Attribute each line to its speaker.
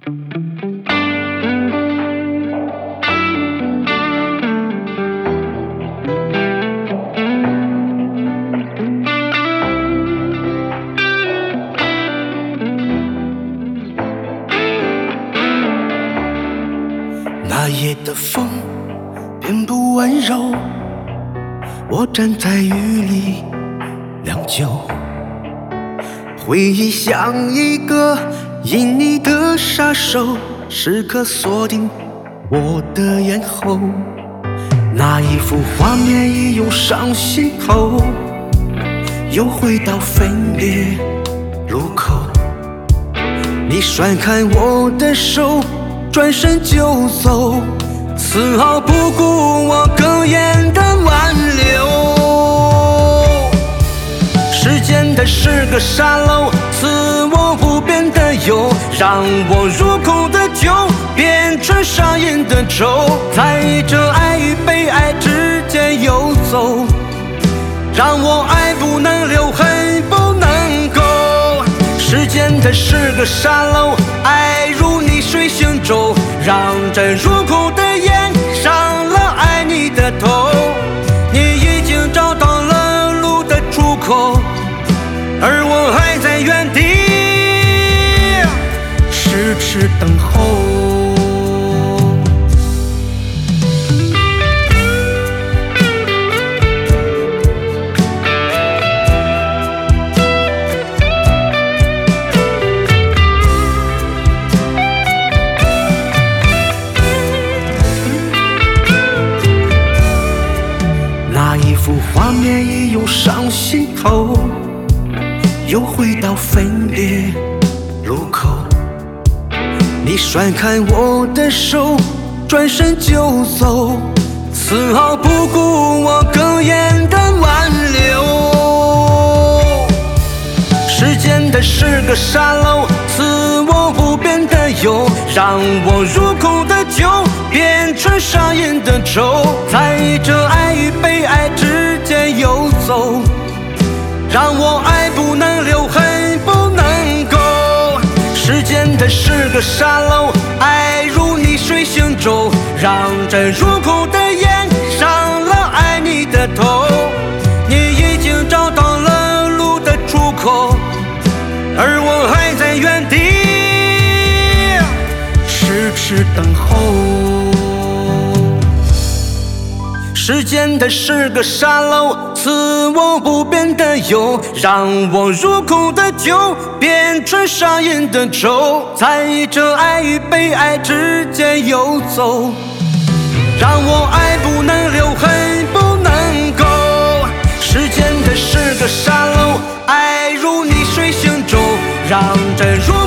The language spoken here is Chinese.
Speaker 1: 那夜的风并不温柔，我站在雨里良久，回忆像一个隐匿的杀手，时刻锁定我的咽喉。那一幅画面已涌上心头，又回到分别路口。你甩开我的手，转身就走，丝毫不顾我哽咽的挽留。时间它是个沙漏，赐我不变的忧，让我入口的酒变成上瘾的粥，在这爱与被爱之间游走，让我爱不能留，恨不能够。时间它是个沙漏，爱如逆水行舟，让这入口的烟伤了爱你的头。你已经找到了路的出口，而我还在原地痴痴等候。那一幅画面已涌上心头，又回到分别路口。你甩开我的手，转身就走，丝毫不顾我哽咽的挽留。时间它是个沙漏，赐我不变的忧，让我入口的酒变成上瘾的粥，在这爱与被爱之间游走，让我爱不能留，恨不能够。时间它是个沙漏，爱如逆水行舟，让这入口的烟伤了爱你的头。你已经找到了路的出口，而我还在原地痴痴等候。时间它是个沙漏，赐我不变的忧，让我入口的酒变成上瘾的粥，在这爱与被爱之间游走，让我爱不能留，恨不能够。时间它是个沙漏，爱如逆水行舟，让这入